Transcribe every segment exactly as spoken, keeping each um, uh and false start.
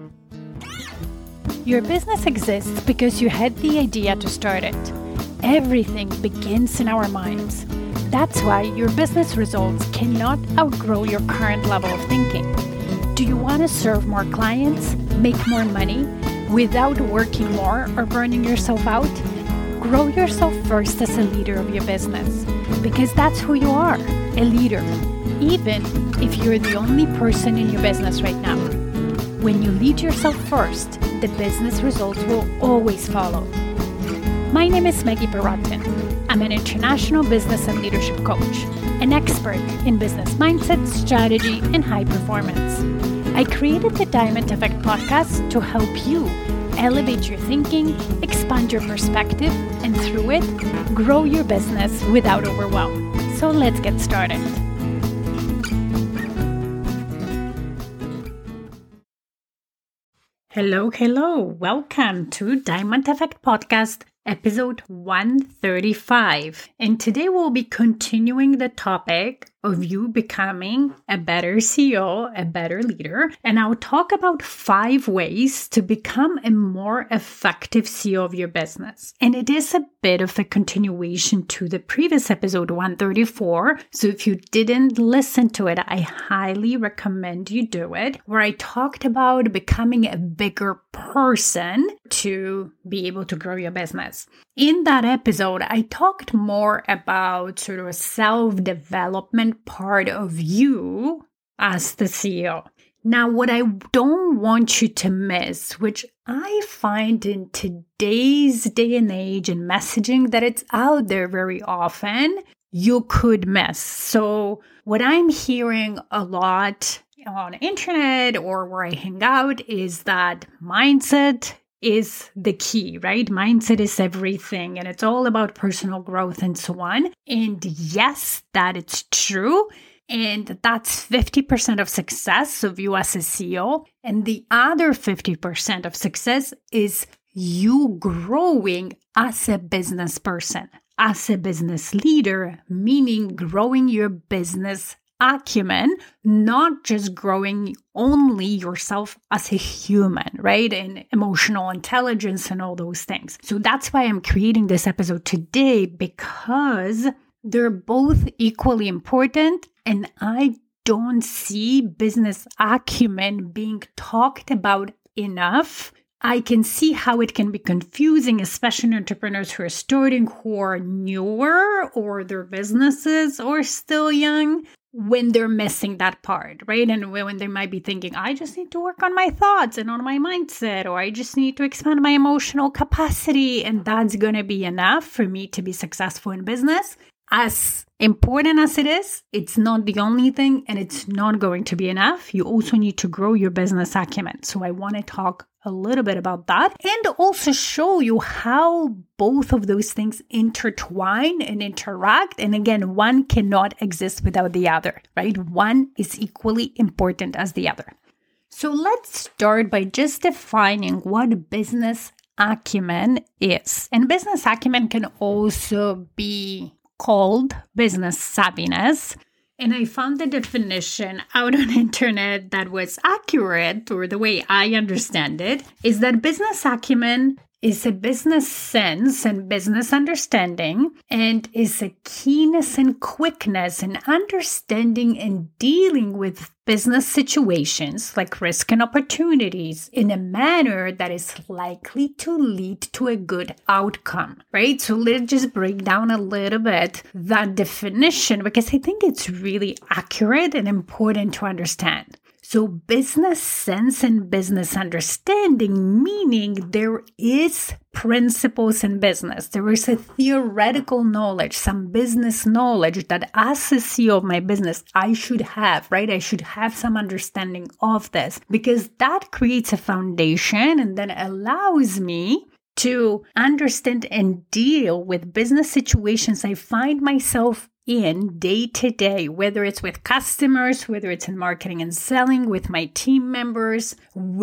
Your business exists because you had the idea to start it. Everything begins in our minds. That's why your business results cannot outgrow your current level of thinking. Do you want to serve more clients, make more money, without working more or burning yourself out? Grow yourself first as a leader of your business, because that's who you are, a leader, even if you're the only person in your business right now. When you lead yourself first, the business results will always follow. My name is Maggie Perotin. I'm an international business and leadership coach, an expert in business mindset, strategy, and high performance. I created the Diamond Effect podcast to help you elevate your thinking, expand your perspective, and through it, grow your business without overwhelm. So let's get started. Hello, hello. Welcome to Diamond Effect Podcast, episode one thirty-five. And today we'll be continuing the topic of you becoming a better C E O, a better leader. And I'll talk about five ways to become a more effective C E O of your business. And it is a bit of a continuation to the previous episode one thirty-four. So if you didn't listen to it, I highly recommend you do it, where I talked about becoming a bigger person to be able to grow your business. In that episode, I talked more about sort of a self-development part of you as the C E O. Now, what I don't want you to miss, which I find in today's day and age and messaging that it's out there very often, you could miss. So what I'm hearing a lot on the internet or where I hang out is that mindset is the key, right? Mindset is everything, and it's all about personal growth and so on. And yes, that it's true. And that's fifty percent of success of you as a C E O. And the other fifty percent of success is you growing as a business person, as a business leader, meaning growing your business acumen, not just growing only yourself as a human, right? And emotional intelligence and all those things. So that's why I'm creating this episode today, because they're both equally important. And I don't see business acumen being talked about enough. I can see how it can be confusing, especially entrepreneurs who are starting, who are newer, or their businesses are still young, when they're missing that part, right? And when they might be thinking, I just need to work on my thoughts and on my mindset, or I just need to expand my emotional capacity, and that's going to be enough for me to be successful in business. As important as it is, it's not the only thing, and it's not going to be enough. You also need to grow your business acumen. So I want to talk a little bit about that and also show you how both of those things intertwine and interact. And again, one cannot exist without the other, right? One is equally important as the other. So let's start by just defining what business acumen is. And business acumen can also be called business savviness. And I found the definition out on the internet that was accurate, or the way I understand it, is that business acumen is a business sense and business understanding, and is a keenness and quickness in understanding and dealing with business situations like risk and opportunities in a manner that is likely to lead to a good outcome, right? So let's just break down a little bit that definition, because I think it's really accurate and important to understand. So business sense and business understanding, meaning there is principles in business. There is a theoretical knowledge, some business knowledge that as a C E O of my business, I should have, right? I should have some understanding of this, because that creates a foundation and then allows me to understand and deal with business situations I find myself in day to day, whether it's with customers, whether it's in marketing and selling, with my team members,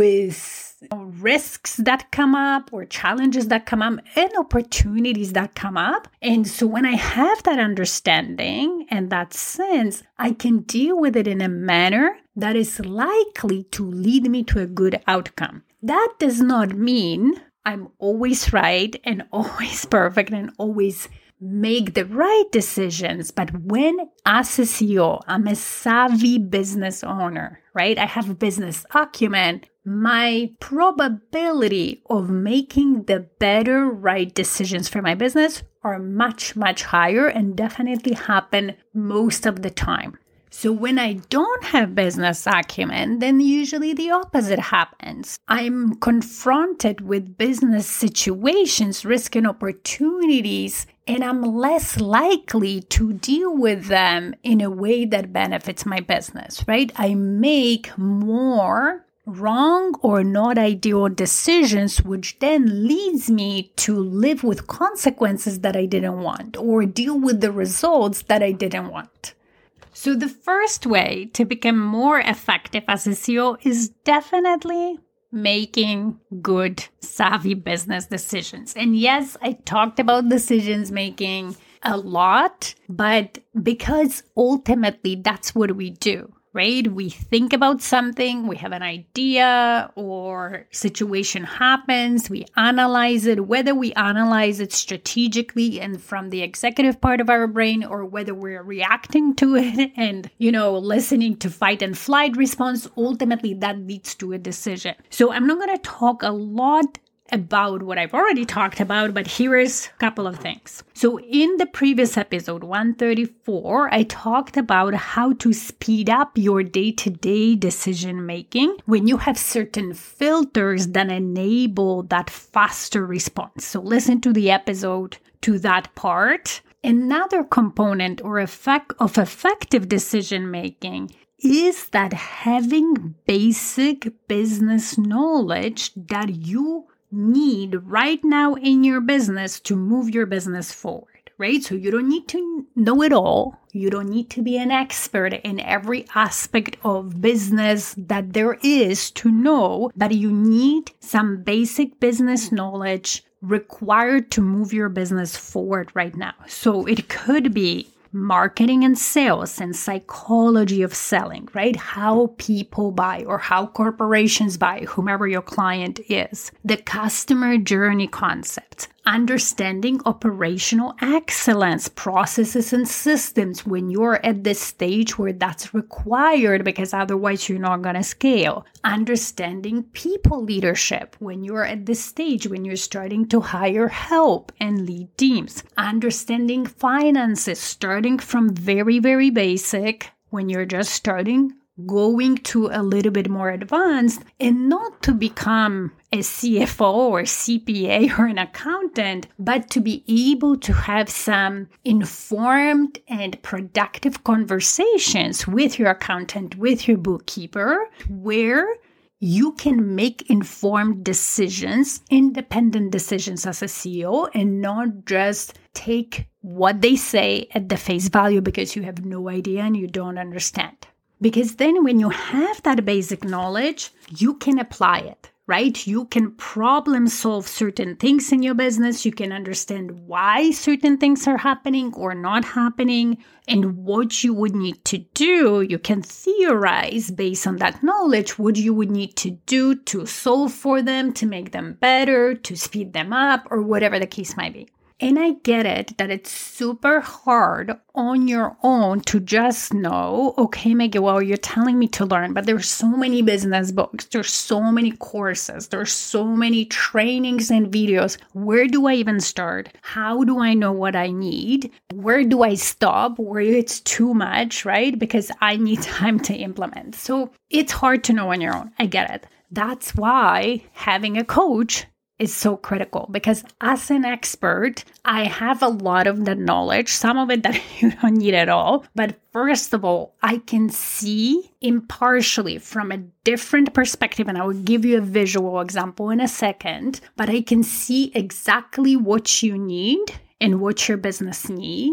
with risks that come up or challenges that come up and opportunities that come up. And so when I have that understanding and that sense, I can deal with it in a manner that is likely to lead me to a good outcome. That does not mean I'm always right and always perfect and always make the right decisions. But when, as a C E O, I'm a savvy business owner, right? I have business acumen. My probability of making the better right decisions for my business are much, much higher and definitely happen most of the time. So when I don't have business acumen, then usually the opposite happens. I'm confronted with business situations, risk and opportunities, and I'm less likely to deal with them in a way that benefits my business, right? I make more wrong or not ideal decisions, which then leads me to live with consequences that I didn't want or deal with the results that I didn't want. So the first way to become more effective as a C E O is definitely making good, savvy business decisions. And yes, I talked about decisions making a lot, but because ultimately that's what we do, right? We think about something, we have an idea or situation happens, we analyze it, whether we analyze it strategically and from the executive part of our brain or whether we're reacting to it and, you know, listening to fight and flight response, ultimately that leads to a decision. So I'm not going to talk a lot about what I've already talked about, but here is a couple of things. So in the previous episode, one thirty-four, I talked about how to speed up your day-to-day decision making when you have certain filters that enable that faster response. So listen to the episode to that part. Another component or effect of effective decision making is that having basic business knowledge that you need right now in your business to move your business forward, right? So you don't need to know it all. You don't need to be an expert in every aspect of business that there is to know, but you need some basic business knowledge required to move your business forward right now. So it could be marketing and sales and psychology of selling, right? How people buy or how corporations buy, whomever your client is. The customer journey concept, understanding operational excellence, processes and systems when you're at this stage where that's required because otherwise you're not going to scale. Understanding people leadership when you're at this stage when you're starting to hire help and lead teams. Understanding finances, starting from very, very basic when you're just starting, going to a little bit more advanced, and not to become a C F O or C P A or an accountant, but to be able to have some informed and productive conversations with your accountant, with your bookkeeper, where you can make informed decisions, independent decisions as a C E O, and not just take what they say at the face value because you have no idea and you don't understand. Because then when you have that basic knowledge, you can apply it, right? You can problem solve certain things in your business. You can understand why certain things are happening or not happening and what you would need to do. You can theorize based on that knowledge what you would need to do to solve for them, to make them better, to speed them up, or whatever the case might be. And I get it that it's super hard on your own to just know, okay, Maggie, well, you're telling me to learn, but there's so many business books, there's so many courses, there's so many trainings and videos. Where do I even start? How do I know what I need? Where do I stop? Where it's too much, right? Because I need time to implement. So it's hard to know on your own. I get it. That's why having a coach is so critical, because as an expert, I have a lot of the knowledge, some of it that you don't need at all. But first of all, I can see impartially from a different perspective, and I will give you a visual example in a second, but I can see exactly what you need and what your business needs.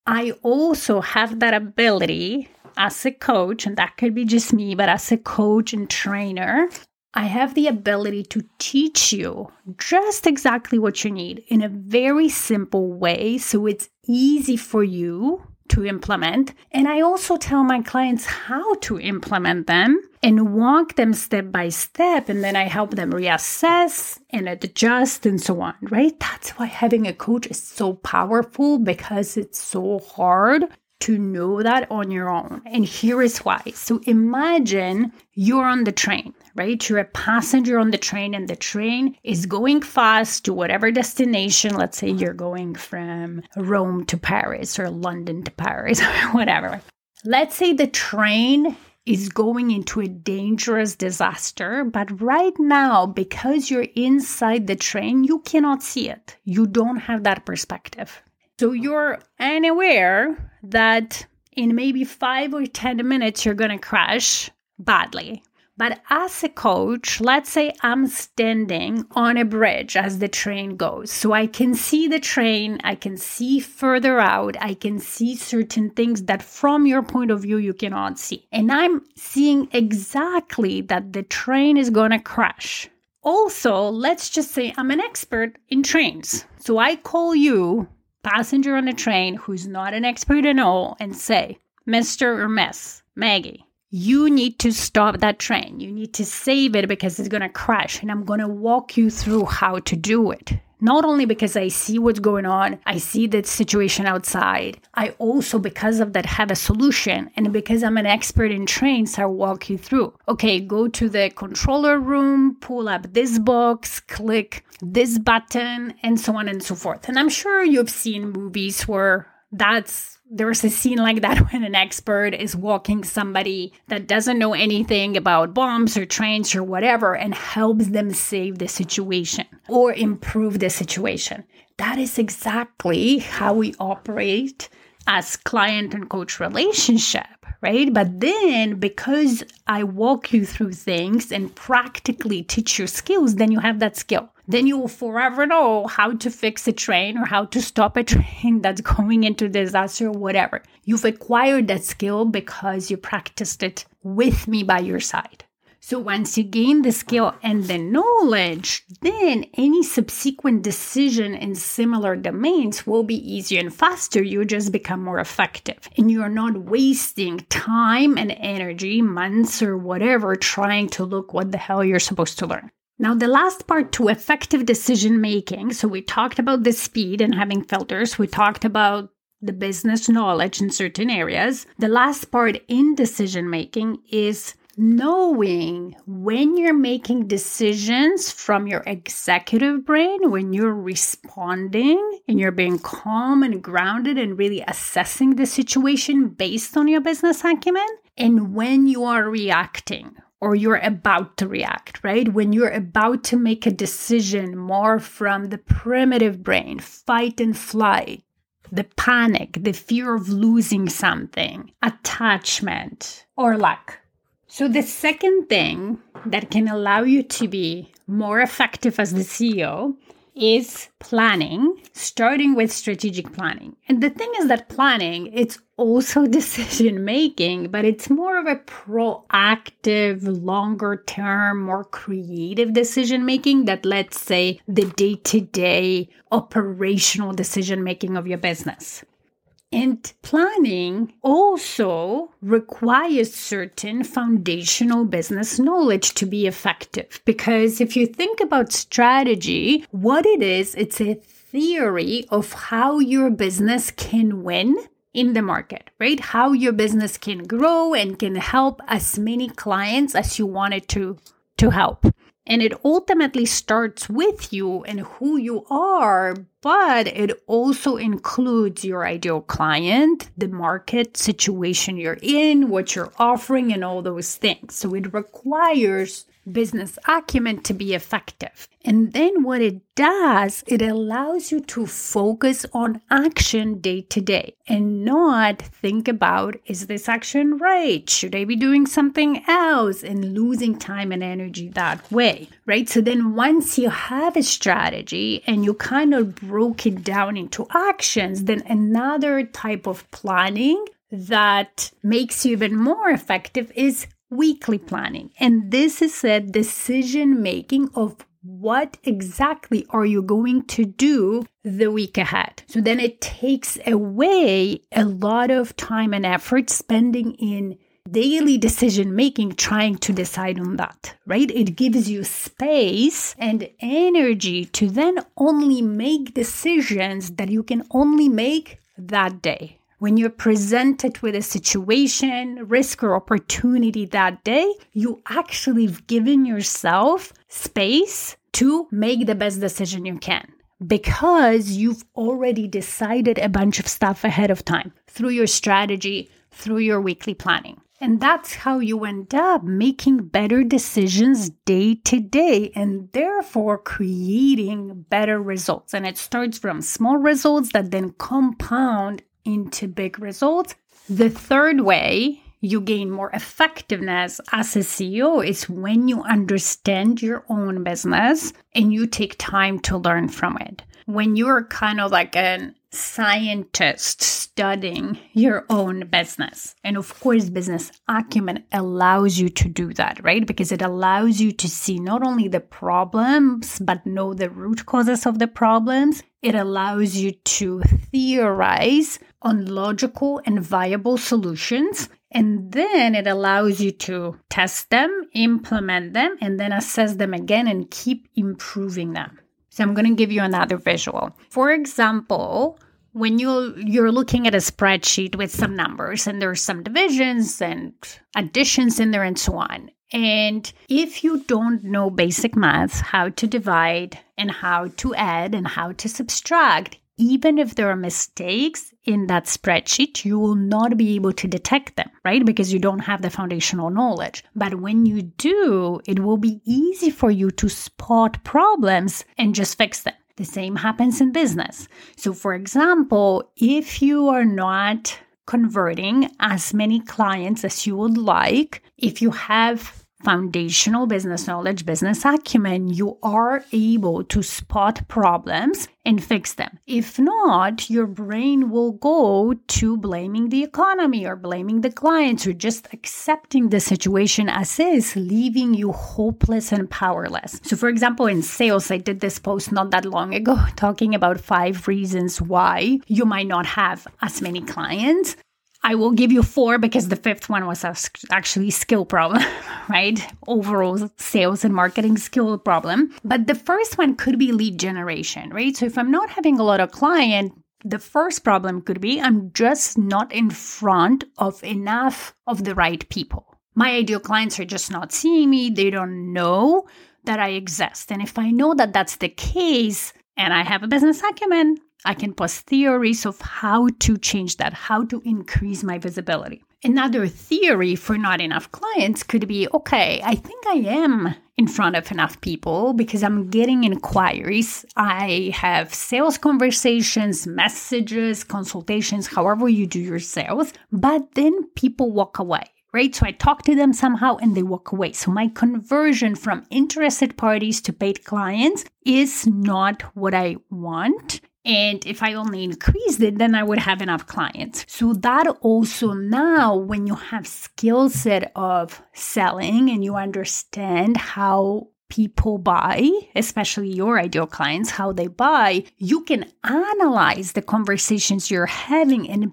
I also have that ability as a coach, and that could be just me, but as a coach and trainer, I have the ability to teach you just exactly what you need in a very simple way so it's easy for you to implement. And I also tell my clients how to implement them and walk them step by step. And then I help them reassess and adjust and so on, right? That's why having a coach is so powerful, because it's so hard to know that on your own. And here is why. So imagine you're on the train, right? You're a passenger on the train, and the train is going fast to whatever destination. Let's say you're going from Rome to Paris or London to Paris or whatever. Let's say the train is going into a dangerous disaster, but right now, because you're inside the train, you cannot see it. You don't have that perspective. So you're unaware that in maybe five or ten minutes, you're going to crash badly. But as a coach, let's say I'm standing on a bridge as the train goes. So I can see the train, I can see further out, I can see certain things that from your point of view, you cannot see. And I'm seeing exactly that the train is going to crash. Also, let's just say I'm an expert in trains. So I call you, passenger on a train who's not an expert at all, and say, Mister or Miss Maggie, you need to stop that train. You need to save it because it's going to crash. And I'm going to walk you through how to do it. Not only because I see what's going on, I see the situation outside. I also, because of that, have a solution. And because I'm an expert in trains, I'll walk you through. Okay, go to the controller room, pull up this box, click this button, and so on and so forth. And I'm sure you've seen movies where that's there's a scene like that when an expert is walking somebody that doesn't know anything about bombs or trains or whatever and helps them save the situation or improve the situation. That is exactly how we operate as client and coach relationship, right? But then because I walk you through things and practically teach you skills, then you have that skill. Then you will forever know how to fix a train or how to stop a train that's going into disaster or whatever. You've acquired that skill because you practiced it with me by your side. So once you gain the skill and the knowledge, then any subsequent decision in similar domains will be easier and faster. You just become more effective. And you're not wasting time and energy, months or whatever, trying to look what the hell you're supposed to learn. Now, the last part to effective decision making. So we talked about the speed and having filters. We talked about the business knowledge in certain areas. The last part in decision making is knowing when you're making decisions from your executive brain, when you're responding and you're being calm and grounded and really assessing the situation based on your business acumen, and when you are reacting or you're about to react, right? When you're about to make a decision more from the primitive brain, fight and flight, the panic, the fear of losing something, attachment, or lack. So the second thing that can allow you to be more effective as the C E O is planning, starting with strategic planning. And the thing is that planning, it's also decision making, but it's more of a proactive, longer term, more creative decision making that, let's say, the day-to-day operational decision making of your business. And planning also requires certain foundational business knowledge to be effective. Because if you think about strategy, what it is, it's a theory of how your business can win in the market, right? How your business can grow and can help as many clients as you want it to, to help. And it ultimately starts with you and who you are, but it also includes your ideal client, the market situation you're in, what you're offering, and all those things. So it requires business acumen to be effective. And then what it does, it allows you to focus on action day to day and not think about, is this action right? Should I be doing something else? And losing time and energy that way, right? So then once you have a strategy and you kind of broke it down into actions, then another type of planning that makes you even more effective is weekly planning. And this is a decision making of what exactly are you going to do the week ahead. So then it takes away a lot of time and effort spending in daily decision making, trying to decide on that, right? It gives you space and energy to then only make decisions that you can only make that day. When you're presented with a situation, risk, or opportunity that day, you actually have given yourself space to make the best decision you can because you've already decided a bunch of stuff ahead of time through your strategy, through your weekly planning. And that's how you end up making better decisions day to day and therefore creating better results. And it starts from small results that then compound into big results. The third way you gain more effectiveness as a C E O is when you understand your own business and you take time to learn from it. When you're kind of like a scientist studying your own business. And of course, business acumen allows you to do that, right? Because it allows you to see not only the problems, but know the root causes of the problems. It allows you to theorize on logical and viable solutions. And then it allows you to test them, implement them, and then assess them again and keep improving them. So I'm going to give you another visual. For example, when you, you're looking at a spreadsheet with some numbers and there's some divisions and additions in there and so on. And if you don't know basic math, how to divide and how to add and how to subtract, even if there are mistakes in that spreadsheet, you will not be able to detect them, right? Because you don't have the foundational knowledge. But when you do, it will be easy for you to spot problems and just fix them. The same happens in business. So for example, if you are not converting as many clients as you would like, if you have foundational business knowledge, business acumen, you are able to spot problems and fix them. If not, your brain will go to blaming the economy or blaming the clients or just accepting the situation as is, leaving you hopeless and powerless. So for example, in sales, I did this post not that long ago talking about five reasons why you might not have as many clients. I will give you four because the fifth one was actually skill problem, right? Overall sales and marketing skill problem. But the first one could be lead generation, right? So if I'm not having a lot of clients, the first problem could be I'm just not in front of enough of the right people. My ideal clients are just not seeing me. They don't know that I exist. And if I know that that's the case and I have a business acumen, I can post theories of how to change that, how to increase my visibility. Another theory for not enough clients could be, okay, I think I am in front of enough people because I'm getting inquiries. I have sales conversations, messages, consultations, however you do your sales, but then people walk away. Right? So I talk to them somehow and they walk away. So my conversion from interested parties to paid clients is not what I want. And if I only increased it, then I would have enough clients. So that also now, when you have skill set of selling and you understand how people buy, especially your ideal clients, how they buy, you can analyze the conversations you're having and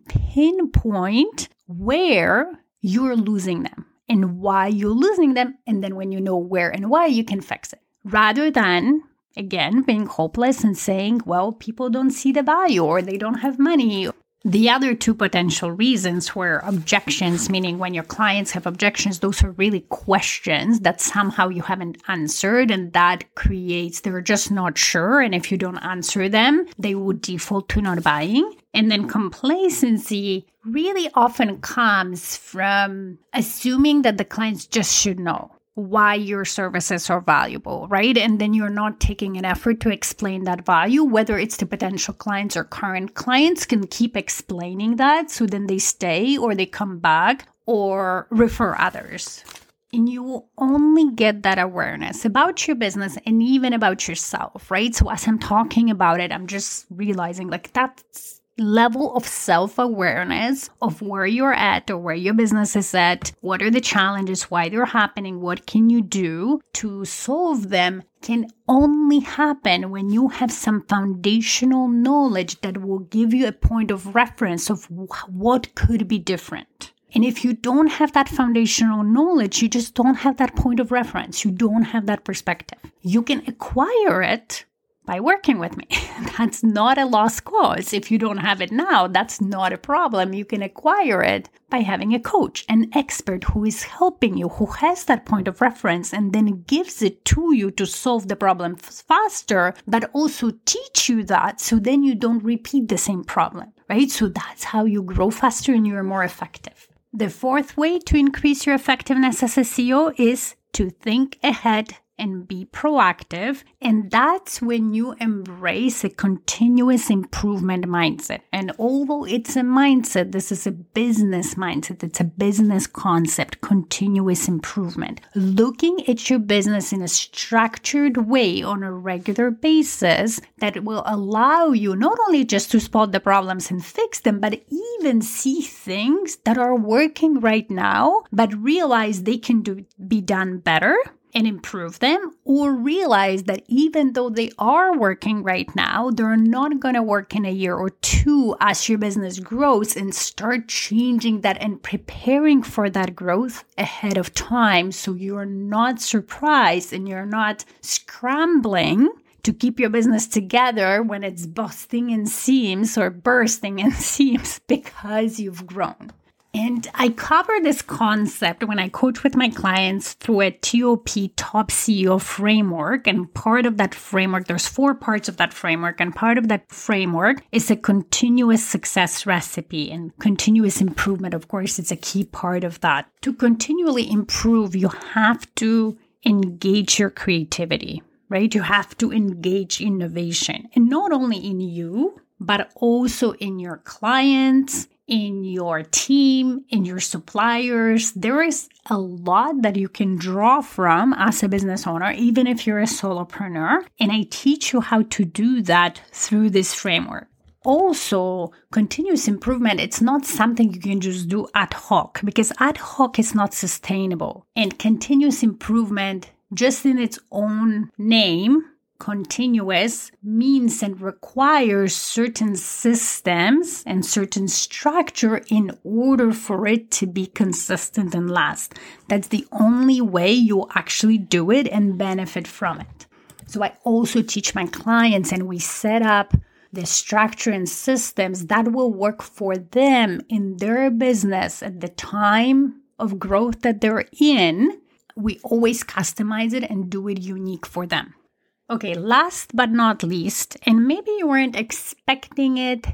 pinpoint where you're losing them and why you're losing them. And then when you know where and why, you can fix it. Rather than, again, being hopeless and saying, well, people don't see the value or they don't have money. The other two potential reasons were objections, meaning when your clients have objections, those are really questions that somehow you haven't answered, and that creates, they're just not sure. And if you don't answer them, they would default to not buying. And then complacency really often comes from assuming that the clients just should know. why your services are valuable, right? And then you're not taking an effort to explain that value, whether it's to potential clients or current clients can keep explaining that. So then they stay or they come back or refer others. And you will only get that awareness about your business and even about yourself, right? So as I'm talking about it, I'm just realizing like that's level of self-awareness of where you're at or where your business is at, what are the challenges, why they're happening, what can you do to solve them, can only happen when you have some foundational knowledge that will give you a point of reference of what could be different. And if you don't have that foundational knowledge, you just don't have that point of reference. You don't have that perspective. You can acquire it by working with me. That's not a lost cause. If you don't have it now, that's not a problem. You can acquire it by having a coach, an expert who is helping you, who has that point of reference and then gives it to you to solve the problem faster, but also teach you that so then you don't repeat the same problem, right? So that's how you grow faster and you're more effective. The fourth way to increase your effectiveness as a C E O is to think ahead and be proactive. And that's when you embrace a continuous improvement mindset. And although it's a mindset, this is a business mindset. It's a business concept, continuous improvement. Looking at your business in a structured way on a regular basis that will allow you not only just to spot the problems and fix them, but even see things that are working right now, but realize they can do, be done better and improve them, or realize that even though they are working right now, they're not going to work in a year or two as your business grows, and start changing that and preparing for that growth ahead of time so you're not surprised and you're not scrambling to keep your business together when it's busting in seams or bursting in seams because you've grown. And I cover this concept when I coach with my clients through a T O P Top C E O framework. And part of that framework, there's four parts of that framework. And part of that framework is a continuous success recipe, and continuous improvement. Of course, it's a key part of that. To continually improve, you have to engage your creativity, right? You have to engage innovation, and not only in you, but also in your clients, in your team, in your suppliers. There is a lot that you can draw from as a business owner, even if you're a solopreneur. And I teach you how to do that through this framework. Also, continuous improvement, it's not something you can just do ad hoc, because ad hoc is not sustainable. And continuous improvement, just in its own name, continuous, means and requires certain systems and certain structure in order for it to be consistent and last. That's the only way you'll actually do it and benefit from it. So I also teach my clients, and we set up the structure and systems that will work for them in their business at the time of growth that they're in. We always customize it and do it unique for them. Okay, last but not least, and maybe you weren't expecting it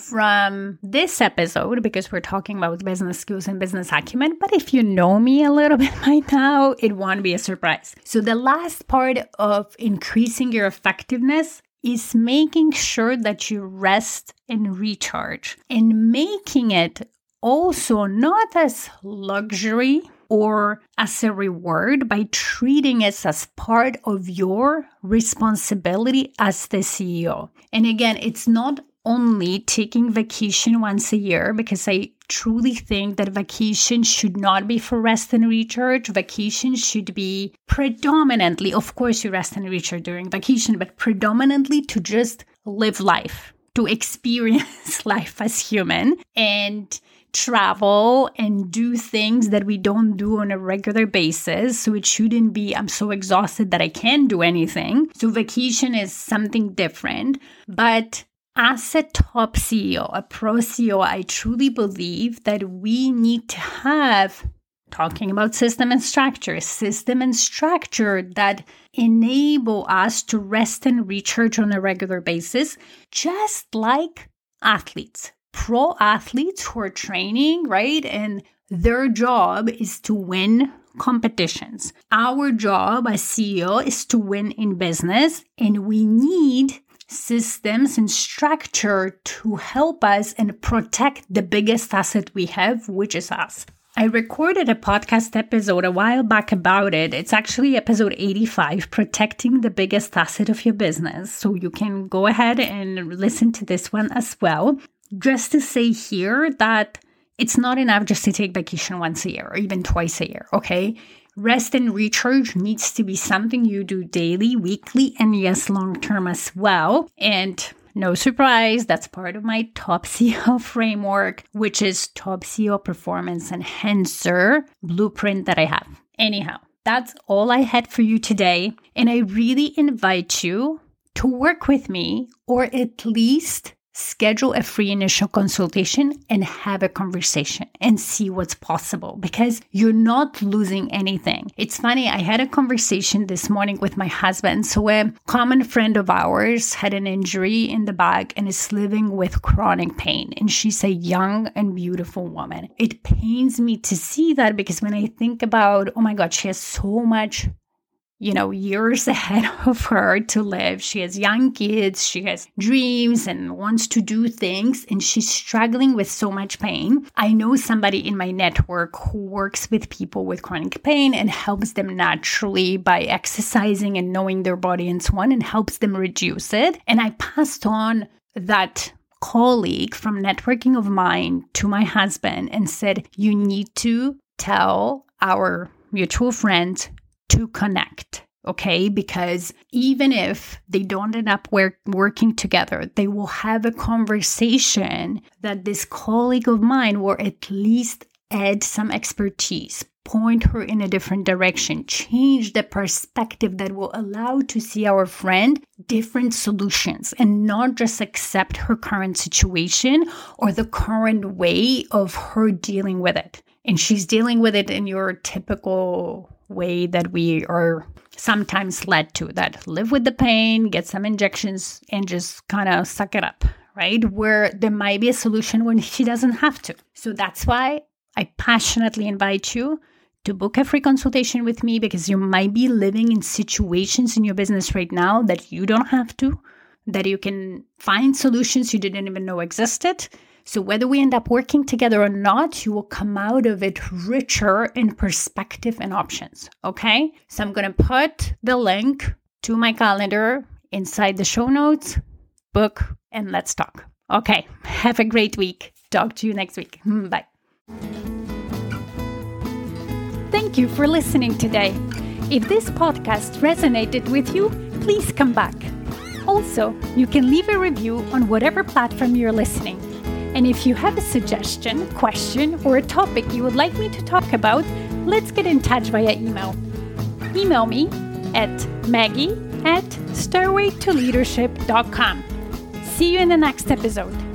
from this episode because we're talking about business skills and business acumen, but if you know me a little bit by now, it won't be a surprise. So the last part of increasing your effectiveness is making sure that you rest and recharge, and making it also not as luxury or as a reward, by treating it as part of your responsibility as the C E O. And again, it's not only taking vacation once a year, because I truly think that vacation should not be for rest and recharge. Vacation should be predominantly, of course, you rest and recharge during vacation, but predominantly to just live life, to experience life as human, and travel and do things that we don't do on a regular basis. So it shouldn't be, I'm so exhausted that I can't do anything. So vacation is something different. But as a top C E O, a pro C E O, I truly believe that we need to have, talking about system and structure, system and structure that enable us to rest and recharge on a regular basis, just like athletes. Pro athletes who are training, right? And their job is to win competitions. Our job as C E O is to win in business, and we need systems and structure to help us and protect the biggest asset we have, which is us. I recorded a podcast episode a while back about it. It's actually episode eighty-five, Protecting the Biggest Asset of Your Business. So you can go ahead and listen to this one as well. Just to say here that it's not enough just to take vacation once a year or even twice a year, okay? Rest and recharge needs to be something you do daily, weekly, and yes, long-term as well. And no surprise, that's part of my Top C E O framework, which is Top C E O Performance Enhancer blueprint that I have. Anyhow, that's all I had for you today. And I really invite you to work with me, or at least schedule a free initial consultation and have a conversation and see what's possible, because you're not losing anything. It's funny, I had a conversation this morning with my husband. So a common friend of ours had an injury in the back and is living with chronic pain. And she's a young and beautiful woman. It pains me to see that, because when I think about, oh my God, she has so much you know, years ahead of her to live. She has young kids, she has dreams and wants to do things, and she's struggling with so much pain. I know somebody in my network who works with people with chronic pain and helps them naturally by exercising and knowing their body and so on, and helps them reduce it. And I passed on that colleague from networking of mine to my husband and said, you need to tell our mutual friend to connect, okay? Because even if they don't end up work, working together, they will have a conversation that this colleague of mine will at least add some expertise, point her in a different direction, change the perspective that will allow to see our friend different solutions and not just accept her current situation or the current way of her dealing with it. And she's dealing with it in your typical way that we are sometimes led to, that live with the pain, get some injections, and just kind of suck it up, right? Where there might be a solution when she doesn't have to. So that's why I passionately invite you to book a free consultation with me, because you might be living in situations in your business right now that you don't have to, that you can find solutions you didn't even know existed. So whether we end up working together or not, you will come out of it richer in perspective and options, okay? So I'm going to put the link to my calendar inside the show notes, book, and let's talk. Okay, have a great week. Talk to you next week. Bye. Thank you for listening today. If this podcast resonated with you, please come back. Also, you can leave a review on whatever platform you're listening. And if you have a suggestion, question, or a topic you would like me to talk about, let's get in touch via email. Email me at maggie at stairway to leadership dot com. See you in the next episode.